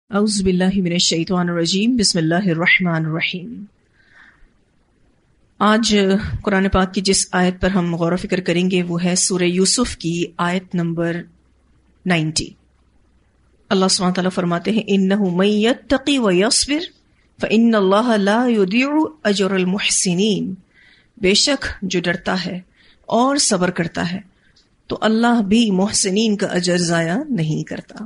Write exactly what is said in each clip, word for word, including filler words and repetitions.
اعوذ باللہ من الشیطان الرجیم بسم اللہ الرحمن الرحیم۔ آج قرآن پاک کی جس آیت پر ہم غور و فکر کریں گے وہ ہے سورہ یوسف کی آیت نمبر نائنٹی۔ اللہ سبحانہ تعالیٰ فرماتے ہیں انہ من یتقی ویصبر فإن اللہ لا یضیع اجر المحسنین، بے شک جو ڈرتا ہے اور صبر کرتا ہے تو اللہ بھی محسنین کا اجر ضائع نہیں کرتا۔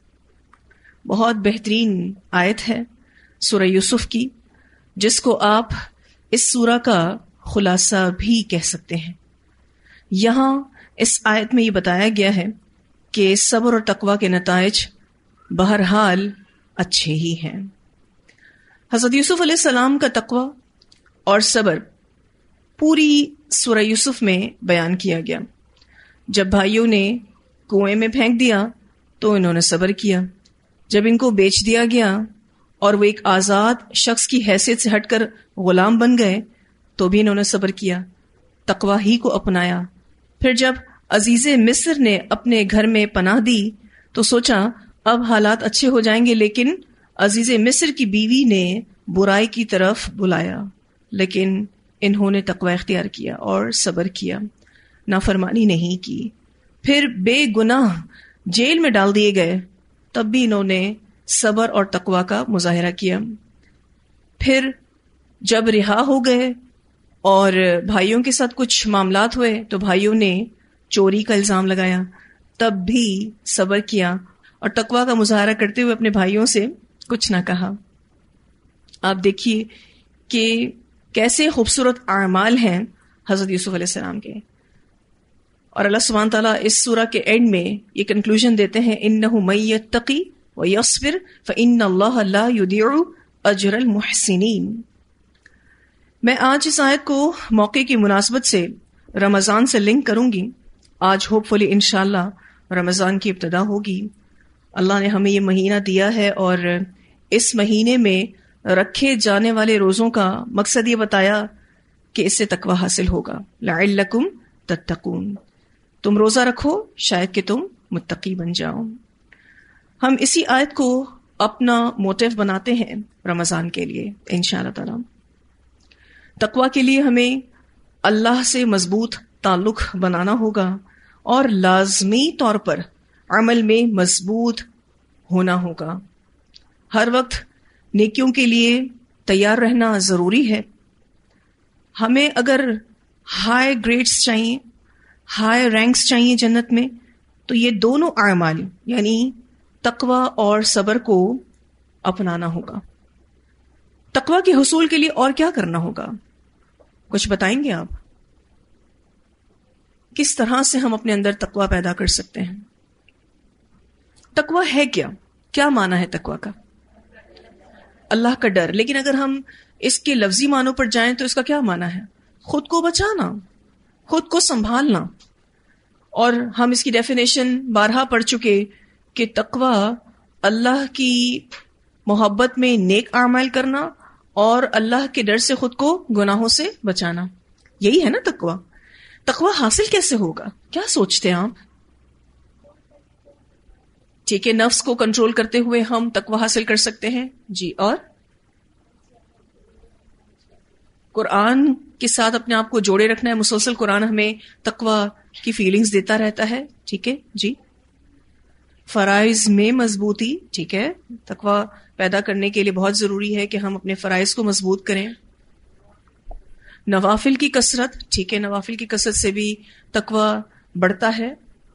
بہت بہترین آیت ہے سورہ یوسف کی، جس کو آپ اس سورہ کا خلاصہ بھی کہہ سکتے ہیں۔ یہاں اس آیت میں یہ بتایا گیا ہے کہ صبر اور تقوی کے نتائج بہرحال اچھے ہی ہیں۔ حضرت یوسف علیہ السلام کا تقوی اور صبر پوری سورہ یوسف میں بیان کیا گیا۔ جب بھائیوں نے کنویں میں پھینک دیا تو انہوں نے صبر کیا، جب ان کو بیچ دیا گیا اور وہ ایک آزاد شخص کی حیثیت سے ہٹ کر غلام بن گئے تو بھی انہوں نے صبر کیا، تقوی ہی کو اپنایا۔ پھر جب عزیز مصر نے اپنے گھر میں پناہ دی تو سوچا اب حالات اچھے ہو جائیں گے، لیکن عزیز مصر کی بیوی نے برائی کی طرف بلایا، لیکن انہوں نے تقوی اختیار کیا اور صبر کیا، نافرمانی نہیں کی۔ پھر بے گناہ جیل میں ڈال دیے گئے، تب بھی انہوں نے صبر اور تقوی کا مظاہرہ کیا۔ پھر جب رہا ہو گئے اور بھائیوں کے ساتھ کچھ معاملات ہوئے تو بھائیوں نے چوری کا الزام لگایا، تب بھی صبر کیا اور تقوی کا مظاہرہ کرتے ہوئے اپنے بھائیوں سے کچھ نہ کہا۔ آپ دیکھیے کہ کیسے خوبصورت اعمال ہیں حضرت یوسف علیہ السلام کے، اور اللہ سبحانہ تعالیٰ اس سورہ کے اینڈ میں یہ کنکلوژن دیتے ہیں انہ من یتقی ویصبر فإن اللہ لا یضیع اجر المحسنین۔ میں آج اس آیت کو موقع کی مناسبت سے رمضان سے لنک کروں گی۔ آج ہوپ فلی انشاءاللہ رمضان کی ابتدا ہوگی۔ اللہ نے ہمیں یہ مہینہ دیا ہے اور اس مہینے میں رکھے جانے والے روزوں کا مقصد یہ بتایا کہ اس سے تقوی حاصل ہوگا، لعلکم تتقون، تم روزہ رکھو شاید کہ تم متقی بن جاؤ۔ ہم اسی آیت کو اپنا موٹیو بناتے ہیں رمضان کے لیے انشاءاللہ تعالی۔ تقوی کے لیے ہمیں اللہ سے مضبوط تعلق بنانا ہوگا اور لازمی طور پر عمل میں مضبوط ہونا ہوگا۔ ہر وقت نیکیوں کے لیے تیار رہنا ضروری ہے۔ ہمیں اگر ہائی گریڈز چاہیے، ہائی رینکس چاہیے جنت میں، تو یہ دونوں اعمال یعنی تقوی اور صبر کو اپنانا ہوگا۔ تقوی کے حصول کے لیے اور کیا کرنا ہوگا؟ کچھ بتائیں گے آپ؟ کس طرح سے ہم اپنے اندر تقوی پیدا کر سکتے ہیں؟ تقوی ہے کیا؟ کیا معنی ہے تقوی کا؟ اللہ کا ڈر۔ لیکن اگر ہم اس کے لفظی معنوں پر جائیں تو اس کا کیا معنی ہے؟ خود کو بچانا، خود کو سنبھالنا۔ اور ہم اس کی ڈیفینیشن بارہا پڑھ چکے کہ تقوی اللہ کی محبت میں نیک اعمال کرنا اور اللہ کے ڈر سے خود کو گناہوں سے بچانا، یہی ہے نا تقوی۔ تقوی حاصل کیسے ہوگا؟ کیا سوچتے ہیں آپ؟ ٹھیک ہے، نفس کو کنٹرول کرتے ہوئے ہم تقوی حاصل کر سکتے ہیں، جی، اور قرآن کے ساتھ اپنے آپ کو جوڑے رکھنا ہے، مسلسل قرآن ہمیں تقوی کی فیلنگز دیتا رہتا ہے، ٹھیک ہے جی۔ فرائض میں مضبوطی، ٹھیک ہے، تقوی پیدا کرنے کے لیے بہت ضروری ہے کہ ہم اپنے فرائض کو مضبوط کریں۔ نوافل کی کثرت، ٹھیک ہے، نوافل کی کثرت سے بھی تقوی بڑھتا ہے۔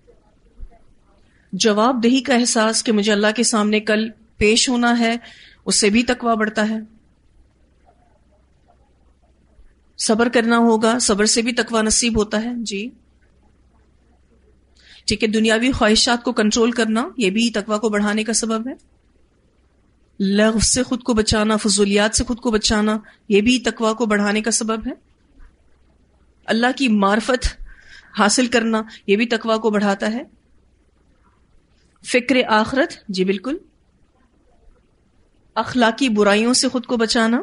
جواب دہی کا احساس کہ مجھے اللہ کے سامنے کل پیش ہونا ہے، اس سے بھی تقوی بڑھتا ہے۔ صبر کرنا ہوگا، صبر سے بھی تقوی نصیب ہوتا ہے، جی ٹھیک ہے۔ دنیاوی خواہشات کو کنٹرول کرنا، یہ بھی تقوی کو بڑھانے کا سبب ہے۔ لغو سے خود کو بچانا، فضولیات سے خود کو بچانا، یہ بھی تقوی کو بڑھانے کا سبب ہے۔ اللہ کی معرفت حاصل کرنا، یہ بھی تقوی کو بڑھاتا ہے۔ فکر آخرت، جی بالکل۔ اخلاقی برائیوں سے خود کو بچانا،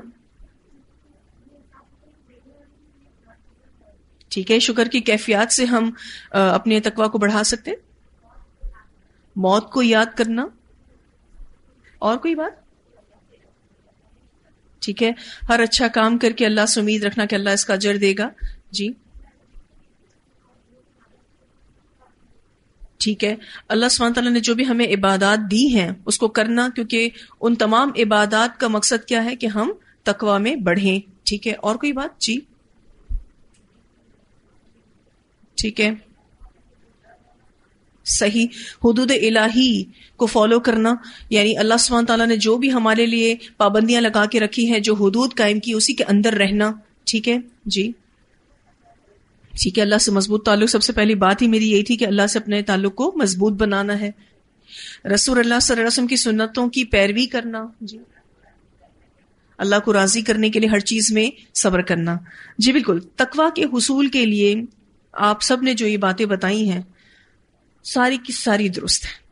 ٹھیک ہے۔ شکر کی کیفیات سے ہم اپنے تقوی کو بڑھا سکتے۔ موت کو یاد کرنا اور کوئی بات؟ ٹھیک ہے، ہر اچھا کام کر کے اللہ سے امید رکھنا کہ اللہ اس کا اجر دے گا. جی ٹھیک ہے، اللہ سبحانہ تعالیٰ نے جو بھی ہمیں عبادات دی ہیں اس کو کرنا، کیونکہ ان تمام عبادات کا مقصد کیا ہے کہ ہم تقوی میں بڑھیں. ٹھیک ہے، اور کوئی بات؟ جی ٹھیک ہے، صحیح، حدود الہی کو فالو کرنا، یعنی اللہ سبحانہ تعالیٰ نے جو بھی ہمارے لیے پابندیاں لگا کے رکھی ہیں، جو حدود قائم کی، اسی کے اندر رہنا. ٹھیک ہے جی ٹھیک ہے، اللہ سے مضبوط تعلق، سب سے پہلی بات ہی میری یہی تھی کہ اللہ سے اپنے تعلق کو مضبوط بنانا ہے. رسول اللہ صلی اللہ علیہ وسلم کی سنتوں کی پیروی کرنا. جی اللہ کو راضی کرنے کے لیے ہر چیز میں صبر کرنا. جی بالکل، تقویٰ کے حصول کے لیے آپ سب نے جو یہ باتیں بتائی ہیں ساری کی ساری درست ہے.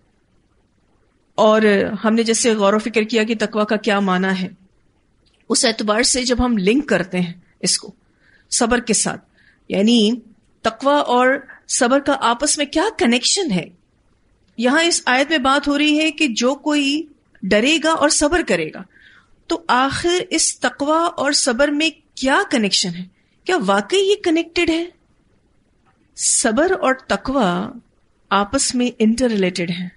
اور ہم نے جیسے غور و فکر کیا کہ تقویٰ کا کیا معنی ہے، اس اعتبار سے جب ہم لنک کرتے ہیں اس کو صبر کے ساتھ، یعنی تقویٰ اور صبر کا آپس میں کیا کنیکشن ہے. یہاں اس آیت میں بات ہو رہی ہے کہ جو کوئی ڈرے گا اور صبر کرے گا، تو آخر اس تقویٰ اور صبر میں کیا کنیکشن ہے؟ کیا واقعی یہ کنیکٹڈ ہے؟ صبر اور تقویٰ آپس میں انٹر ریلیٹڈ ہیں،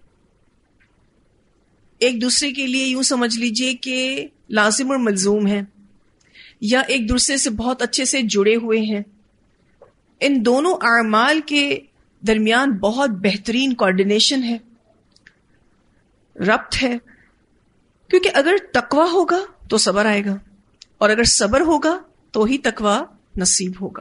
ایک دوسرے کے لیے یوں سمجھ لیجئے کہ لازم اور ملزوم ہیں، یا ایک دوسرے سے بہت اچھے سے جڑے ہوئے ہیں. ان دونوں اعمال کے درمیان بہت بہترین کوارڈینیشن ہے، ربط ہے. کیونکہ اگر تقویٰ ہوگا تو صبر آئے گا، اور اگر صبر ہوگا تو ہی تقویٰ نصیب ہوگا.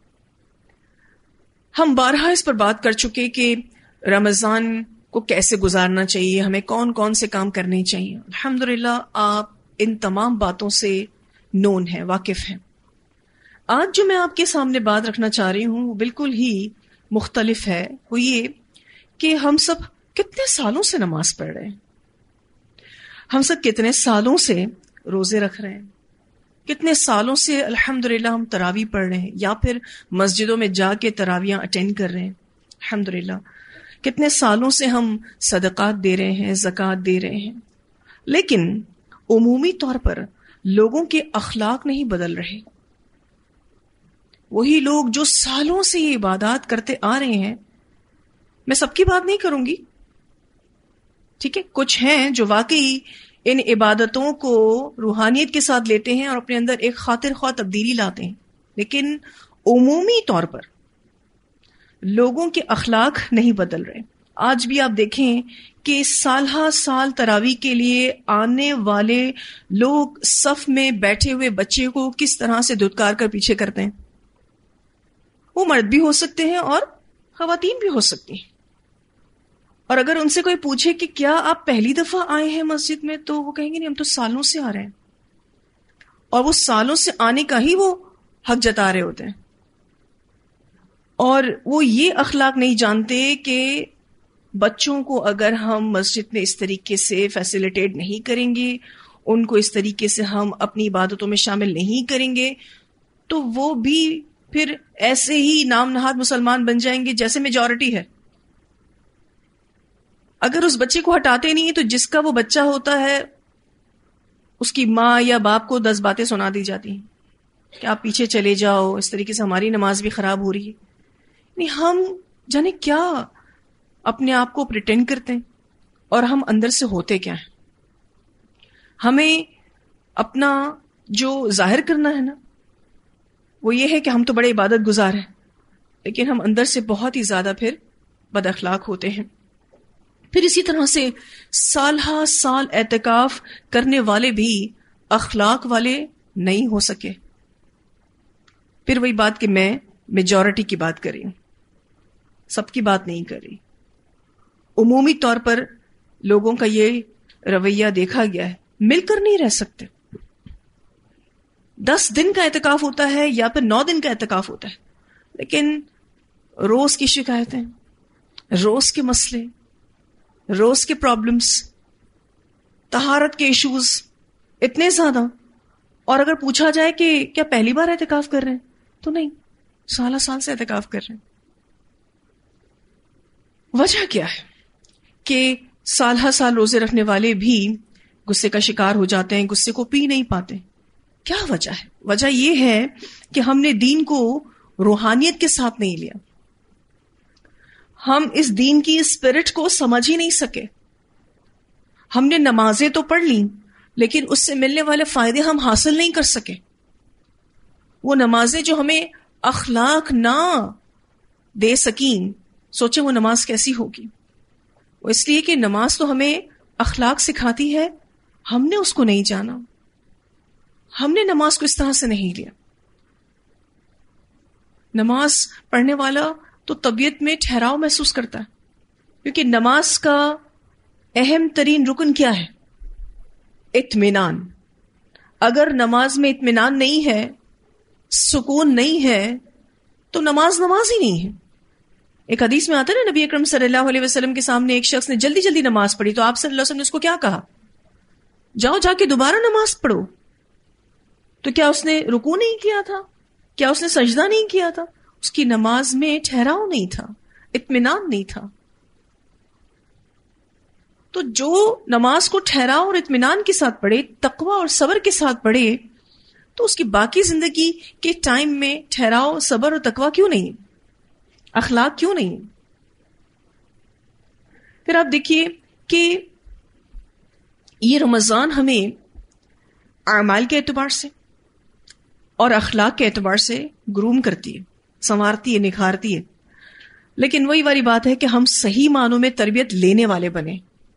ہم بارہا اس پر بات کر چکے کہ رمضان کو کیسے گزارنا چاہیے، ہمیں کون کون سے کام کرنے چاہیے. الحمدللہ آپ ان تمام باتوں سے نون ہیں، واقف ہیں. آج جو میں آپ کے سامنے بات رکھنا چاہ رہی ہوں وہ بالکل ہی مختلف ہے. وہ یہ کہ ہم سب کتنے سالوں سے نماز پڑھ رہے ہیں، ہم سب کتنے سالوں سے روزے رکھ رہے ہیں، کتنے سالوں سے الحمدللہ ہم تراویح پڑھ رہے ہیں یا پھر مسجدوں میں جا کے تراویحاں اٹینڈ کر رہے ہیں. الحمدللہ کتنے سالوں سے ہم صدقات دے رہے ہیں، زکوٰۃ دے رہے ہیں. لیکن عمومی طور پر لوگوں کے اخلاق نہیں بدل رہے. وہی لوگ جو سالوں سے یہ عبادات کرتے آ رہے ہیں، میں سب کی بات نہیں کروں گی، ٹھیک ہے، کچھ ہیں جو واقعی ان عبادتوں کو روحانیت کے ساتھ لیتے ہیں اور اپنے اندر ایک خاطر خواہ تبدیلی لاتے ہیں، لیکن عمومی طور پر لوگوں کے اخلاق نہیں بدل رہے. آج بھی آپ دیکھیں کہ سال ہا سال تراویح کے لیے آنے والے لوگ صف میں بیٹھے ہوئے بچے کو کس طرح سے دھتکار کر پیچھے کرتے ہیں. وہ مرد بھی ہو سکتے ہیں اور خواتین بھی ہو سکتی ہیں. اور اگر ان سے کوئی پوچھے کہ کیا آپ پہلی دفعہ آئے ہیں مسجد میں، تو وہ کہیں گے نہیں، ہم تو سالوں سے آ رہے ہیں. اور وہ سالوں سے آنے کا ہی وہ حق جتا رہے ہوتے ہیں. اور وہ یہ اخلاق نہیں جانتے کہ بچوں کو اگر ہم مسجد میں اس طریقے سے فیسیلیٹیٹ نہیں کریں گے، ان کو اس طریقے سے ہم اپنی عبادتوں میں شامل نہیں کریں گے، تو وہ بھی پھر ایسے ہی نام نہاد مسلمان بن جائیں گے جیسے میجورٹی ہے. اگر اس بچے کو ہٹاتے نہیں تو جس کا وہ بچہ ہوتا ہے اس کی ماں یا باپ کو دس باتیں سنا دی جاتی ہیں کہ آپ پیچھے چلے جاؤ، اس طریقے سے ہماری نماز بھی خراب ہو رہی ہے. نہیں، ہم جانے کیا اپنے آپ کو پریٹینڈ کرتے ہیں اور ہم اندر سے ہوتے کیا ہیں. ہمیں اپنا جو ظاہر کرنا ہے نا وہ یہ ہے کہ ہم تو بڑے عبادت گزار ہیں، لیکن ہم اندر سے بہت ہی زیادہ پھر بد اخلاق ہوتے ہیں. پھر اسی طرح سے سال ہا سال اعتکاف کرنے والے بھی اخلاق والے نہیں ہو سکے. پھر وہی بات کہ میں میجورٹی کی بات کر رہی ہوں، سب کی بات نہیں کر رہی. عمومی طور پر لوگوں کا یہ رویہ دیکھا گیا ہے، مل کر نہیں رہ سکتے. دس دن کا اعتکاف ہوتا ہے یا پھر نو دن کا اعتکاف ہوتا ہے، لیکن روز کی شکایتیں، روز کے مسئلے، روز کے پرابلمز، طہارت کے ایشوز اتنے زیادہ. اور اگر پوچھا جائے کہ کیا پہلی بار اعتکاف کر رہے ہیں، تو نہیں، سالہ سال سے اعتکاف کر رہے ہیں. وجہ کیا ہے کہ سال ہر سال روزے رکھنے والے بھی غصے کا شکار ہو جاتے ہیں، غصے کو پی نہیں پاتے. کیا وجہ ہے؟ وجہ یہ ہے کہ ہم نے دین کو روحانیت کے ساتھ نہیں لیا. ہم اس دین کی اسپرٹ کو سمجھ ہی نہیں سکے. ہم نے نمازیں تو پڑھ لیں لیکن اس سے ملنے والے فائدے ہم حاصل نہیں کر سکے. وہ نمازیں جو ہمیں اخلاق نہ دے سکیں، سوچیں وہ نماز کیسی ہوگی. وہ اس لیے کہ نماز تو ہمیں اخلاق سکھاتی ہے، ہم نے اس کو نہیں جانا، ہم نے نماز کو اس طرح سے نہیں لیا. نماز پڑھنے والا تو طبیعت میں ٹھہراؤ محسوس کرتا ہے، کیونکہ نماز کا اہم ترین رکن کیا ہے؟ اطمینان. اگر نماز میں اطمینان نہیں ہے، سکون نہیں ہے، تو نماز نماز ہی نہیں ہے. ایک حدیث میں آتا ہے نا، نبی اکرم صلی اللہ علیہ وسلم کے سامنے ایک شخص نے جلدی جلدی نماز پڑھی تو آپ صلی اللہ علیہ وسلم نے اس کو کیا کہا؟ جاؤ جا کے دوبارہ نماز پڑھو. تو کیا اس نے رکوع نہیں کیا تھا؟ کیا اس نے سجدہ نہیں کیا تھا؟ اس کی نماز میں ٹھہراؤ نہیں تھا، اطمینان نہیں تھا. تو جو نماز کو ٹھہراؤ اور اطمینان کے ساتھ پڑھے، تقوی اور صبر کے ساتھ پڑھے، تو اس کی باقی زندگی کے ٹائم میں ٹھہراؤ، صبر اور تقوی کیوں نہیں؟ اخلاق کیوں نہیں؟ پھر آپ دیکھیے کہ یہ رمضان ہمیں اعمال کے اعتبار سے اور اخلاق کے اعتبار سے گروم کرتی ہے، سنوارتی ہے، نکھارتی ہے. لیکن وہی والی بات ہے کہ ہم صحیح معنوں میں تربیت لینے والے بنے.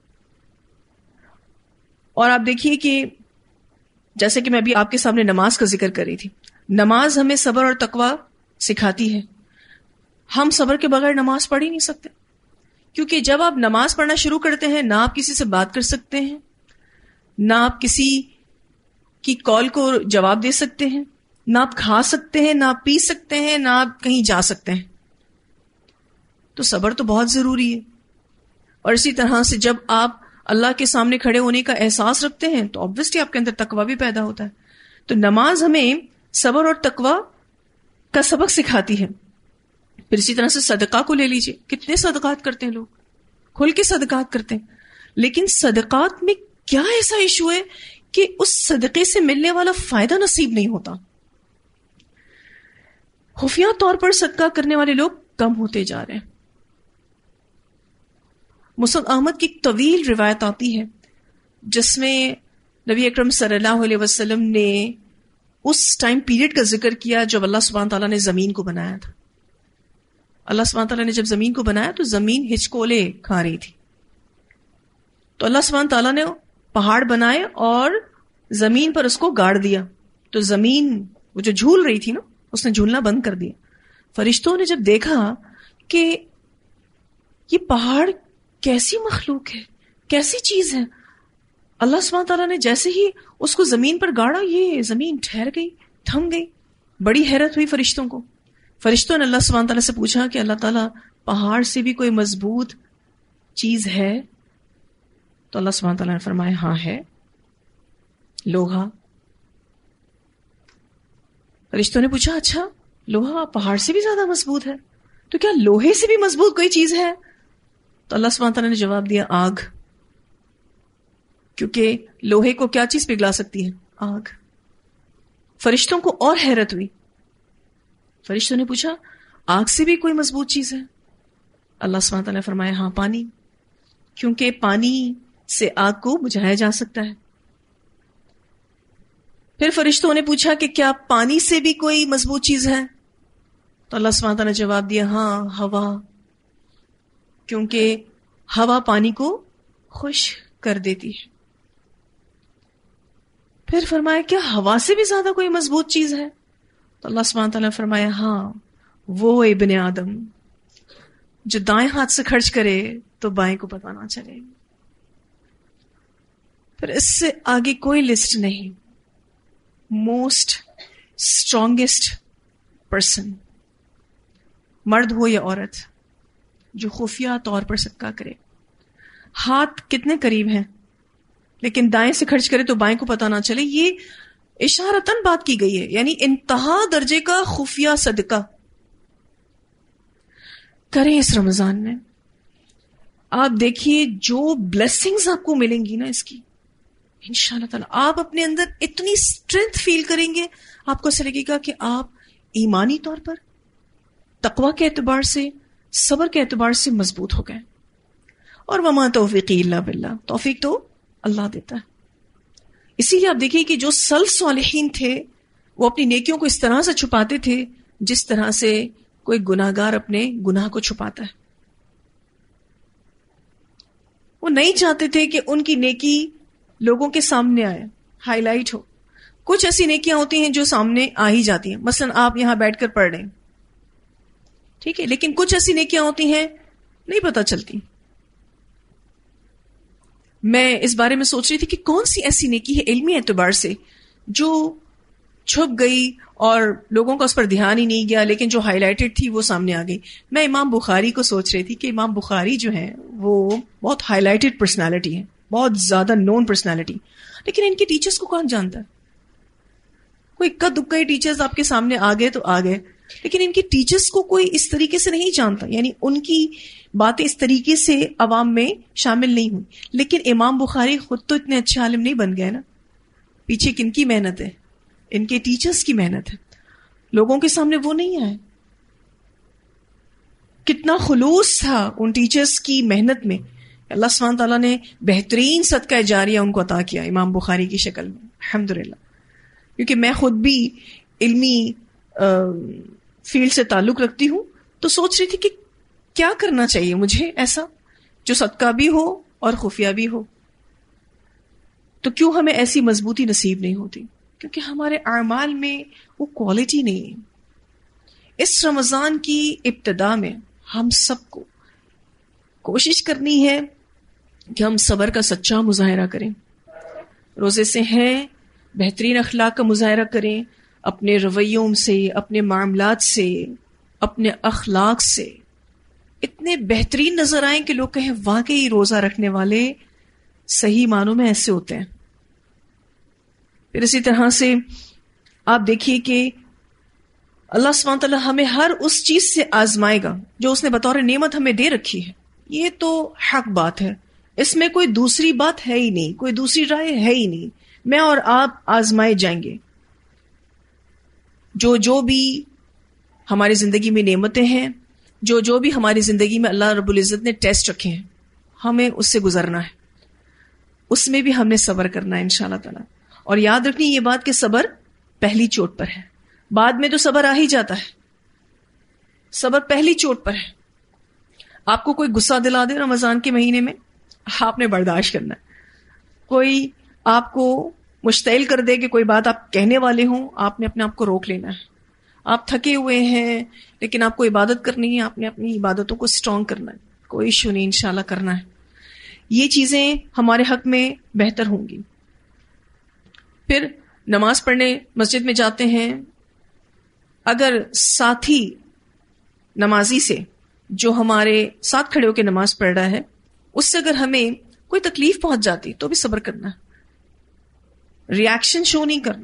اور آپ دیکھیے کہ جیسے کہ میں ابھی آپ کے سامنے نماز کا ذکر کر رہی تھی، نماز ہمیں صبر اور تقوی سکھاتی ہے. ہم صبر کے بغیر نماز پڑھ ہی نہیں سکتے، کیونکہ جب آپ نماز پڑھنا شروع کرتے ہیں، نہ آپ کسی سے بات کر سکتے ہیں، نہ آپ کسی کی کال کو جواب دے سکتے ہیں، نہ آپ کھا سکتے ہیں، نہ آپ پی سکتے ہیں، نہ آپ کہیں جا سکتے ہیں. تو صبر تو بہت ضروری ہے. اور اسی طرح سے جب آپ اللہ کے سامنے کھڑے ہونے کا احساس رکھتے ہیں تو obviously آپ کے اندر تقویٰ بھی پیدا ہوتا ہے. تو نماز ہمیں صبر اور تقویٰ کا سبق سکھاتی ہے. پھر اسی طرح سے صدقہ کو لے لیجئے، کتنے صدقات کرتے ہیں لوگ، کھل کے صدقات کرتے ہیں، لیکن صدقات میں کیا ایسا ایشو ہے کہ اس صدقے سے ملنے والا فائدہ نصیب نہیں ہوتا. خفیہ طور پر صدقہ کرنے والے لوگ کم ہوتے جا رہے ہیں. مسند احمد کی ایک طویل روایت آتی ہے جس میں نبی اکرم صلی اللہ علیہ وسلم نے اس ٹائم پیریڈ کا ذکر کیا جب اللہ سبحانہ تعالیٰ نے زمین کو بنایا تھا. اللہ سبحانہ تعالیٰ نے جب زمین کو بنایا تو زمین ہچکولے کھا رہی تھی. تو اللہ سبحانہ تعالیٰ نے پہاڑ بنائے اور زمین پر اس کو گاڑ دیا. تو زمین وہ جو جھول رہی تھی نا، اس نے جھولنا بند کر دیا. فرشتوں نے جب دیکھا کہ یہ پہاڑ کیسی مخلوق ہے، کیسی چیز ہے، اللہ سبحانہ تعالیٰ نے جیسے ہی اس کو زمین پر گاڑا، یہ زمین ٹھہر گئی، تھم گئی. بڑی حیرت ہوئی فرشتوں کو. فرشتوں نے اللہ سبحانہ تعالیٰ سے پوچھا کہ اللہ تعالیٰ پہاڑ سے بھی کوئی مضبوط چیز ہے؟ تو اللہ سبحانہ تعالیٰ نے فرمایا ہاں ہے، لوہا. فرشتوں نے پوچھا اچھا لوہا پہاڑ سے بھی زیادہ مضبوط ہے، تو کیا لوہے سے بھی مضبوط کوئی چیز ہے؟ تو اللہ سبحانہ تعالیٰ نے جواب دیا آگ، کیونکہ لوہے کو کیا چیز پگھلا سکتی ہے؟ آگ. فرشتوں کو اور حیرت ہوئی. فرشتوں نے پوچھا آگ سے بھی کوئی مضبوط چیز ہے؟ اللہ سبحانہ تعالیٰ نے فرمایا ہاں پانی، کیونکہ پانی سے آگ کو بجھایا جا سکتا ہے. پھر فرشتوں نے پوچھا کہ کیا پانی سے بھی کوئی مضبوط چیز ہے؟ تو اللہ سبحانہ تعالیٰ نے جواب دیا ہاں ہوا، کیونکہ ہوا پانی کو خشک کر دیتی ہے. پھر فرمایا کیا ہوا سے بھی زیادہ کوئی مضبوط چیز ہے؟ تو اللہ سبحانہ تعالیٰ نے فرمایا ہاں وہ ابن آدم جو دائیں ہاتھ سے خرچ کرے تو بائیں کو پتہ نہ چلے. پھر اس سے آگے کوئی لسٹ نہیں. موسٹ اسٹرانگیسٹ پرسن، مرد ہو یا عورت، جو خفیہ طور پر صدقہ کرے. ہاتھ کتنے قریب ہیں لیکن دائیں سے خرچ کرے تو بائیں کو پتہ نہ چلے. یہ اشارتاً بات کی گئی ہے، یعنی انتہا درجے کا خفیہ صدقہ کریں اس رمضان میں. آپ دیکھیے جو بلیسنگز آپ کو ملیں گی نا اس کی انشاءاللہ تعالیٰ، آپ اپنے اندر اتنی اسٹرینتھ فیل کریں گے، آپ کو ایسا لگے گا کہ آپ ایمانی طور پر، تقوی کے اعتبار سے، صبر کے اعتبار سے مضبوط ہو گئے. اور وما توفیقی الا باللہ، توفیق تو اللہ دیتا ہے. اسی لیے آپ دیکھیے کہ جو سلف صالحین تھے وہ اپنی نیکیوں کو اس طرح سے چھپاتے تھے جس طرح سے کوئی گناہ گار اپنے گناہ کو چھپاتا ہے. وہ نہیں چاہتے تھے کہ ان کی نیکی لوگوں کے سامنے آئے، ہائی لائٹ ہو. کچھ ایسی نیکیاں ہوتی ہیں جو سامنے آ ہی جاتی ہیں، مثلا آپ یہاں بیٹھ کر پڑھ رہے ہیں، ٹھیک ہے، لیکن کچھ ایسی نیکیاں ہوتی ہیں نہیں پتہ چلتی. میں اس بارے میں سوچ رہی تھی کہ کون سی ایسی نیکی ہے علمی اعتبار سے جو چھپ گئی اور لوگوں کا اس پر دھیان ہی نہیں گیا، لیکن جو ہائی لائٹڈ تھی وہ سامنے آ گئی. میں امام بخاری کو سوچ رہی تھی کہ امام بخاری جو ہیں وہ بہت ہائی لائٹڈ پرسنالٹی ہے، بہت زیادہ نون پرسنالٹی، لیکن ان کے ٹیچرز کو کون جانتا ہے؟ کوئی اکا دکا ہی ٹیچرز آپ کے سامنے آ گئے تو آ گئے، لیکن ان کی ٹیچرز کو کوئی اس طریقے سے نہیں جانتا، یعنی ان کی باتیں اس طریقے سے عوام میں شامل نہیں ہوئی. لیکن امام بخاری خود تو اتنے اچھے عالم نہیں بن گئے نا، پیچھے کن کی محنت ہے؟ ان کے ٹیچرز کی محنت ہے. لوگوں کے سامنے وہ نہیں آئے. کتنا خلوص تھا ان ٹیچرز کی محنت میں. اللہ سبحانہ تعالیٰ نے بہترین صدقہ جاریہ ان کو عطا کیا امام بخاری کی شکل میں، الحمدللہ. کیونکہ میں خود بھی علمی فیلڈ سے تعلق رکھتی ہوں، تو سوچ رہی تھی کہ کیا کرنا چاہیے مجھے ایسا جو صدقہ بھی ہو اور خفیہ بھی ہو. تو کیوں ہمیں ایسی مضبوطی نصیب نہیں ہوتی؟ کیونکہ ہمارے اعمال میں وہ کوالٹی نہیں ہے. اس رمضان کی ابتدا میں ہم سب کو کوشش کرنی ہے کہ ہم صبر کا سچا مظاہرہ کریں. روزے سے ہیں بہترین اخلاق کا مظاہرہ کریں، اپنے رویوں سے، اپنے معاملات سے، اپنے اخلاق سے اتنے بہترین نظر آئیں کہ لوگ کہیں واقعی روزہ رکھنے والے صحیح معنوں میں ایسے ہوتے ہیں. پھر اسی طرح سے آپ دیکھیے کہ اللہ سبحانہ تعالیٰ ہمیں ہر اس چیز سے آزمائے گا جو اس نے بطور نعمت ہمیں دے رکھی ہے. یہ تو حق بات ہے، اس میں کوئی دوسری بات ہے ہی نہیں، کوئی دوسری رائے ہے ہی نہیں. میں اور آپ آزمائے جائیں گے. جو جو بھی ہماری زندگی میں نعمتیں ہیں، جو جو بھی ہماری زندگی میں اللہ رب العزت نے ٹیسٹ رکھے ہیں، ہمیں اس سے گزرنا ہے. اس میں بھی ہم نے صبر کرنا ہے انشاءاللہ تعالی. اور یاد رکھنی یہ بات کہ صبر پہلی چوٹ پر ہے، بعد میں تو صبر آ ہی جاتا ہے. صبر پہلی چوٹ پر ہے. آپ کو کوئی غصہ دلا دے رمضان کے مہینے میں، آپ نے برداشت کرنا ہے. کوئی آپ کو مشتعل کر دے کہ کوئی بات آپ کہنے والے ہوں، آپ نے اپنے آپ کو روک لینا ہے. آپ تھکے ہوئے ہیں لیکن آپ کو عبادت کرنی ہے، آپ نے اپنی عبادتوں کو اسٹرانگ کرنا ہے. کوئی ایشو نہیں، انشاءاللہ کرنا ہے. یہ چیزیں ہمارے حق میں بہتر ہوں گی. پھر نماز پڑھنے مسجد میں جاتے ہیں، اگر ساتھی نمازی سے جو ہمارے ساتھ کھڑے ہو کے نماز پڑھ رہا ہے اس سے اگر ہمیں کوئی تکلیف پہنچ جاتی تو بھی صبر کرنا ہے. ریاکشن شو نہیں کرنا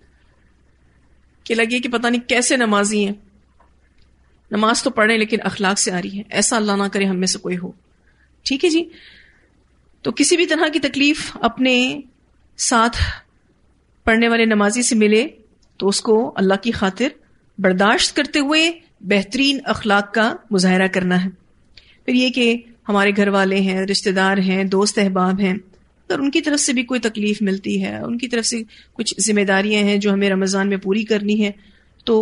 کہ لگے کہ پتہ نہیں کیسے نمازی ہیں، نماز تو پڑھیں لیکن اخلاق سے آ رہی ہے. ایسا اللہ نہ کرے ہم میں سے کوئی ہو. ٹھیک ہے جی. تو کسی بھی طرح کی تکلیف اپنے ساتھ پڑھنے والے نمازی سے ملے تو اس کو اللہ کی خاطر برداشت کرتے ہوئے بہترین اخلاق کا مظاہرہ کرنا ہے. پھر یہ کہ ہمارے گھر والے ہیں، رشتہ دار ہیں، دوست احباب ہیں، اگر ان کی طرف سے بھی کوئی تکلیف ملتی ہے، ان کی طرف سے کچھ ذمہ داریاں ہیں جو ہمیں رمضان میں پوری کرنی ہے، تو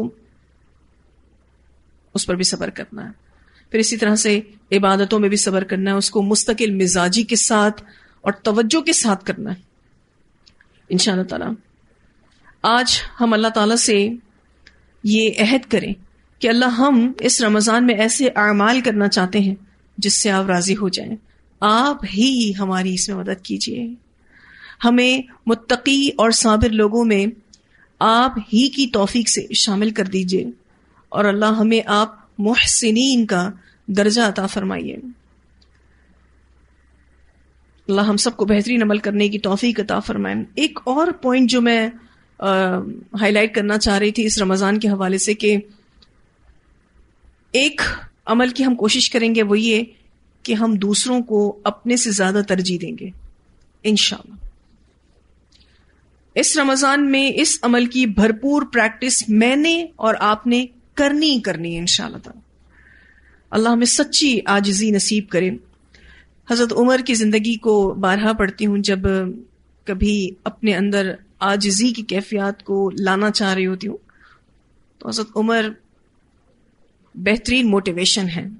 اس پر بھی صبر کرنا ہے. پھر اسی طرح سے عبادتوں میں بھی صبر کرنا ہے، اس کو مستقل مزاجی کے ساتھ اور توجہ کے ساتھ کرنا ہے انشاءاللہ تعالی. آج ہم اللہ تعالی سے یہ عہد کریں کہ اللہ ہم اس رمضان میں ایسے اعمال کرنا چاہتے ہیں جس سے آپ راضی ہو جائیں. آپ ہی ہماری اس میں مدد کیجیے. ہمیں متقی اور صابر لوگوں میں آپ ہی کی توفیق سے شامل کر دیجیے، اور اللہ ہمیں آپ محسنین کا درجہ عطا فرمائیے. اللہ ہم سب کو بہترین عمل کرنے کی توفیق عطا فرمائیں. ایک اور پوائنٹ جو میں ہائی لائٹ کرنا چاہ رہی تھی اس رمضان کے حوالے سے، کہ ایک عمل کی ہم کوشش کریں گے وہ یہ کہ ہم دوسروں کو اپنے سے زیادہ ترجیح دیں گے انشاءاللہ. اس رمضان میں اس عمل کی بھرپور پریکٹس میں نے اور آپ نے کرنی ہی کرنی ہے انشاءاللہ تعالی. اللہ ہمیں سچی عاجزی نصیب کرے. حضرت عمر کی زندگی کو بارہا پڑھتی ہوں، جب کبھی اپنے اندر عاجزی کی کیفیات کو لانا چاہ رہی ہوتی ہوں تو حضرت عمر بہترین موٹیویشن ہے.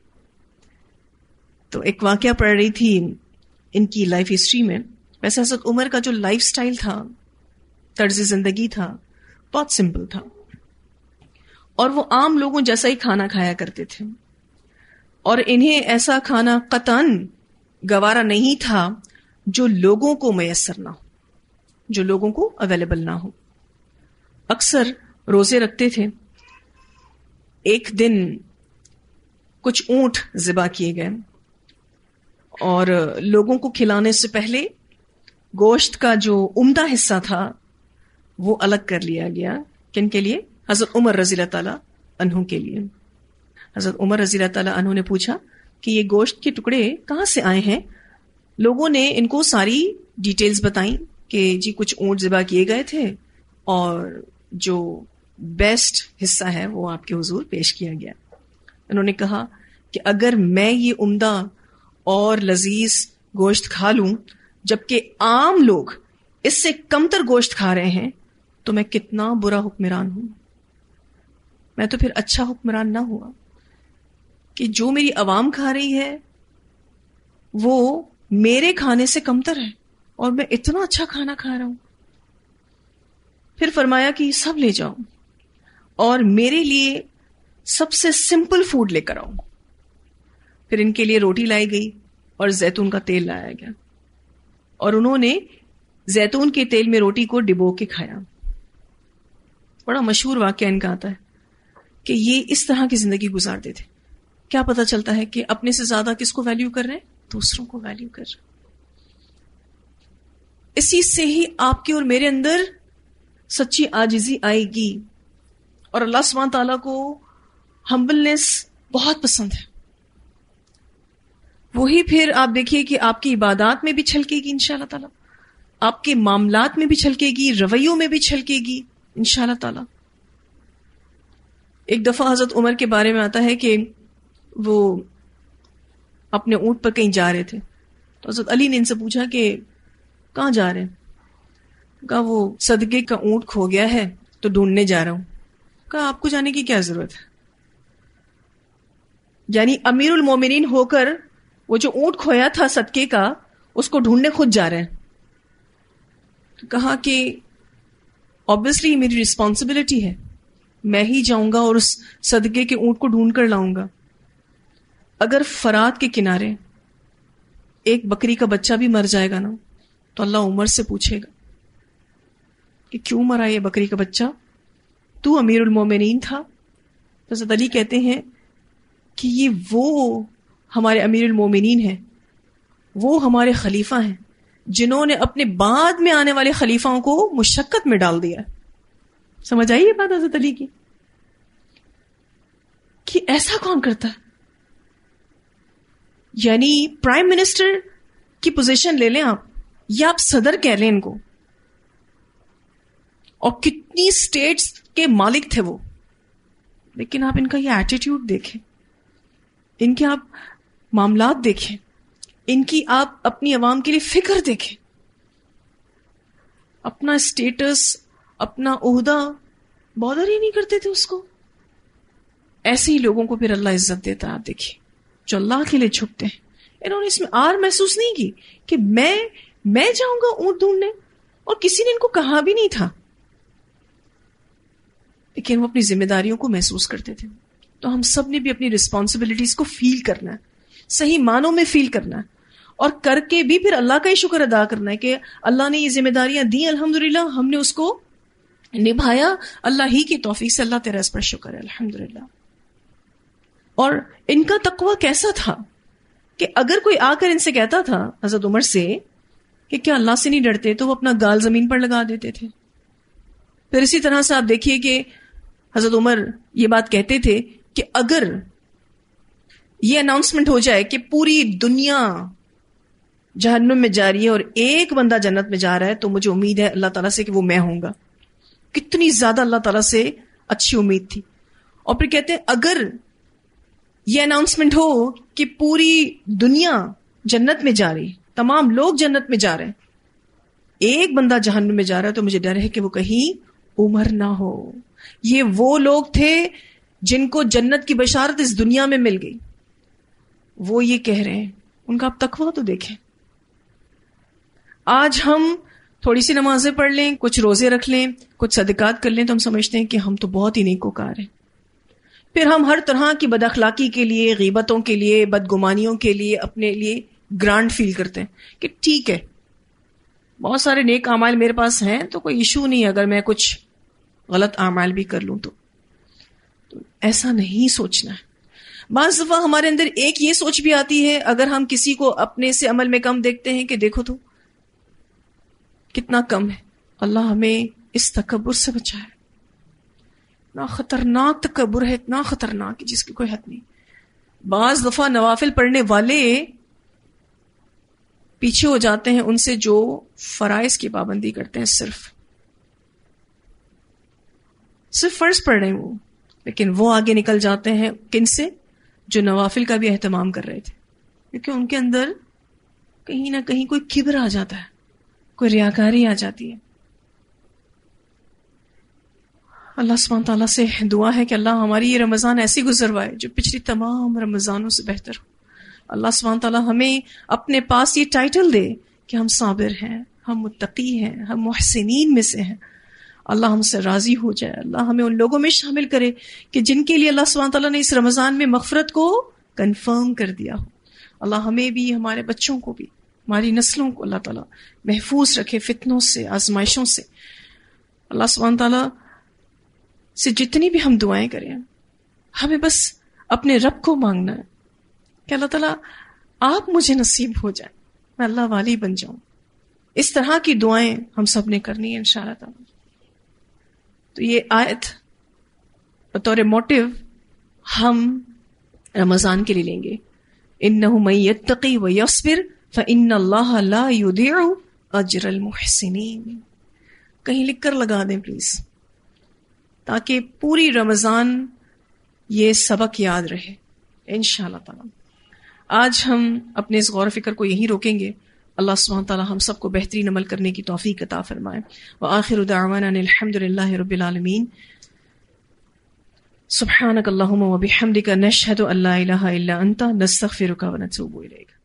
تو ایک واقعہ پڑھ رہی تھی ان کی لائف ہسٹری میں. ویسے حضرت عمر کا جو لائف سٹائل تھا، طرز زندگی تھا، بہت سمپل تھا اور وہ عام لوگوں جیسا ہی کھانا کھایا کرتے تھے، اور انہیں ایسا کھانا قطعاً گوارا نہیں تھا جو لوگوں کو میسر نہ ہو، جو لوگوں کو اویلیبل نہ ہو. اکثر روزے رکھتے تھے. ایک دن کچھ اونٹ ذبح کیے گئے اور لوگوں کو کھلانے سے پہلے گوشت کا جو عمدہ حصہ تھا وہ الگ کر لیا گیا. کن کے لیے؟ حضرت عمر رضی اللہ تعالیٰ عنہ کے لیے. حضرت عمر رضی اللہ تعالیٰ عنہ نے پوچھا کہ یہ گوشت کے ٹکڑے کہاں سے آئے ہیں؟ لوگوں نے ان کو ساری ڈیٹیلز بتائیں کہ جی کچھ اونٹ ذبح کیے گئے تھے اور جو بیسٹ حصہ ہے وہ آپ کے حضور پیش کیا گیا. انہوں نے کہا کہ اگر میں یہ عمدہ اور لذیذ گوشت کھا لوں جبکہ عام لوگ اس سے کمتر گوشت کھا رہے ہیں تو میں کتنا برا حکمران ہوں. میں تو پھر اچھا حکمران نہ ہوا کہ جو میری عوام کھا رہی ہے وہ میرے کھانے سے کمتر ہے اور میں اتنا اچھا کھانا کھا رہا ہوں. پھر فرمایا کہ سب لے جاؤ اور میرے لیے سب سے سمپل فوڈ لے کر آؤ. پھر ان کے لیے روٹی لائی گئی اور زیتون کا تیل لایا گیا اور انہوں نے زیتون کے تیل میں روٹی کو ڈبو کے کھایا. بڑا مشہور واقعہ ان کا آتا ہے کہ یہ اس طرح کی زندگی گزارتے تھے. کیا پتہ چلتا ہے کہ اپنے سے زیادہ کس کو ویلیو کر رہے ہیں؟ دوسروں کو ویلیو کر رہے ہیں. اس چیز سے ہی آپ کے اور میرے اندر سچی عاجزی آئے گی اور اللہ سبحانہ تعالیٰ کو ہمبلنس بہت پسند ہے. وہی پھر آپ دیکھیے کہ آپ کی عبادات میں بھی چھلکے گی انشاءاللہ تعالیٰ، آپ کے معاملات میں بھی چھلکے گی، رویوں میں بھی چھلکے گی انشاءاللہ تعالیٰ. ایک دفعہ حضرت عمر کے بارے میں آتا ہے کہ وہ اپنے اونٹ پر کہیں جا رہے تھے تو حضرت علی نے ان سے پوچھا کہ کہاں جا رہے ہیں؟ کہا وہ صدقے کا اونٹ کھو گیا ہے تو ڈھونڈنے جا رہا ہوں. کہا آپ کو جانے کی کیا ضرورت ہے؟ یعنی امیر المومنین ہو کر وہ جو اونٹ کھویا تھا صدقے کا اس کو ڈھونڈنے خود جا رہے ہیں. تو کہا کہ obviously میری رسپانسبلٹی ہے، میں ہی جاؤں گا اور اس صدقے کے اونٹ کو ڈھونڈ کر لاؤں گا. اگر فرات کے کنارے ایک بکری کا بچہ بھی مر جائے گا نا تو اللہ عمر سے پوچھے گا کہ کیوں مرا یہ بکری کا بچہ؟ تو امیر المومنین تھا. تو حضرت علی کہتے ہیں کہ یہ وہ ہمارے امیر المومنین ہیں، وہ ہمارے خلیفہ ہیں جنہوں نے اپنے بعد میں آنے والے خلیفاؤں کو مشقت میں ڈال دیا. سمجھ آئی یہ بات حضرت علی کی کہ ایسا کون کرتا ہے؟ یعنی پرائم منسٹر کی پوزیشن لے لیں آپ یا آپ صدر کہہ لیں ان کو، اور کتنی اسٹیٹس کے مالک تھے وہ، لیکن آپ ان کا یہ ایٹیٹیوڈ دیکھیں، ان کے آپ معاملات دیکھیں، ان کی آپ اپنی عوام کے لیے فکر دیکھیں. اپنا اسٹیٹس، اپنا عہدہ بادر ہی نہیں کرتے تھے اس کو. ایسے ہی لوگوں کو پھر اللہ عزت دیتا ہے. آپ دیکھیے جو اللہ کے لیے جھکتے ہیں، انہوں نے اس میں آر محسوس نہیں کی کہ میں میں جاؤں گا اونٹ ڈھونڈنے، اور کسی نے ان کو کہا بھی نہیں تھا، لیکن وہ اپنی ذمہ داریوں کو محسوس کرتے تھے. تو ہم سب نے بھی اپنی رسپانسبلٹیز کو فیل کرنا ہے، صحیح معنوں میں فیل کرنا ہے، اور کر کے بھی پھر اللہ کا ہی شکر ادا کرنا ہے کہ اللہ نے یہ ذمہ داریاں دی، الحمدللہ ہم نے اس کو نبھایا، اللہ ہی کی توفیق سے. اللہ تیرا اس پر شکر ہے الحمدللہ. اور ان کا تقوی کیسا تھا کہ اگر کوئی آ کر ان سے کہتا تھا حضرت عمر سے کہ کیا اللہ سے نہیں ڈرتے، تو وہ اپنا گال زمین پر لگا دیتے تھے. پھر اسی طرح سے آپ دیکھیے کہ حضرت عمر یہ بات کہتے تھے کہ اگر یہ اناؤنسمنٹ ہو جائے کہ پوری دنیا جہنم میں جا رہی ہے اور ایک بندہ جنت میں جا رہا ہے، تو مجھے امید ہے اللہ تعالیٰ سے کہ وہ میں ہوں گا. کتنی زیادہ اللہ تعالیٰ سے اچھی امید تھی. اور پھر کہتے ہیں اگر یہ اناؤنسمنٹ ہو کہ پوری دنیا جنت میں جا رہی، تمام لوگ جنت میں جا رہے ہیں، ایک بندہ جہنم میں جا رہا ہے، تو مجھے ڈر ہے کہ وہ کہیں عمر نہ ہو. یہ وہ لوگ تھے جن کو جنت کی بشارت اس دنیا میں مل گئی، وہ یہ کہہ رہے ہیں. ان کا آپ تقویٰ تو دیکھیں. آج ہم تھوڑی سی نمازیں پڑھ لیں، کچھ روزے رکھ لیں، کچھ صدقات کر لیں تو ہم سمجھتے ہیں کہ ہم تو بہت ہی نیکوکار ہیں. پھر ہم ہر طرح کی بد اخلاقی کے لیے، غیبتوں کے لیے، بدگمانیوں کے لیے اپنے لیے گرانٹ فیل کرتے ہیں کہ ٹھیک ہے بہت سارے نیک اعمال میرے پاس ہیں تو کوئی ایشو نہیں اگر میں کچھ غلط اعمال بھی کر لوں تو. تو ایسا نہیں سوچنا ہے. بعض دفعہ ہمارے اندر ایک یہ سوچ بھی آتی ہے اگر ہم کسی کو اپنے سے عمل میں کم دیکھتے ہیں کہ دیکھو تو کتنا کم ہے، اللہ ہمیں اس تکبر سے بچائے. اتنا خطرناک تکبر ہے، اتنا خطرناک ہے جس کی کوئی حد نہیں. بعض دفعہ نوافل پڑھنے والے پیچھے ہو جاتے ہیں ان سے جو فرائض کی پابندی کرتے ہیں، صرف صرف فرض پڑھ رہے ہیں وہ، لیکن وہ آگے نکل جاتے ہیں کن سے؟ جو نوافل کا بھی اہتمام کر رہے تھے، کیونکہ ان کے اندر کہیں نہ کہیں کوئی کبر آ جاتا ہے، کوئی ریاکاری آ جاتی ہے. اللہ سبحانہ تعالیٰ سے دعا ہے کہ اللہ ہماری یہ رمضان ایسی گزروائے جو پچھلی تمام رمضانوں سے بہتر ہو. اللہ سبحانہ تعالیٰ ہمیں اپنے پاس یہ ٹائٹل دے کہ ہم صابر ہیں، ہم متقی ہیں، ہم محسنین میں سے ہیں. اللہ ہم سے راضی ہو جائے. اللہ ہمیں ان لوگوں میں شامل کرے کہ جن کے لیے اللہ سبحانہ تعالیٰ نے اس رمضان میں مغفرت کو کنفرم کر دیا ہو. اللہ ہمیں بھی، ہمارے بچوں کو بھی، ہماری نسلوں کو اللہ تعالیٰ محفوظ رکھے فتنوں سے، آزمائشوں سے. اللہ سبحانہ تعالیٰ سے جتنی بھی ہم دعائیں کریں ہمیں بس اپنے رب کو مانگنا ہے کہ اللہ تعالیٰ آپ مجھے نصیب ہو جائے، میں اللہ والی بن جاؤں. اس طرح کی دعائیں ہم سب نے کرنی ہے انشاءاللہ تعالیٰ. تو یہ آیت بطور موٹیو ہم رمضان کے لیے لیں گے. انہ من یتقی ویصبر فان اللہ لا یضیع اجر المحسنین. کہیں لکھ کر لگا دیں پلیز، تاکہ پوری رمضان یہ سبق یاد رہے انشاءاللہ تعالی. آج ہم اپنے اس غور و فکر کو یہیں روکیں گے. اللہ سبحانہ تعالی ہم سب کو بہترین عمل کرنے کی توفیق عطا فرمائے. وآخر دعوانا ان الحمد للہ رب العالمین. سبحانک اللہم وبحمدک نشہد ان لا الہ الا انت نستغفرک ونتوب الیک.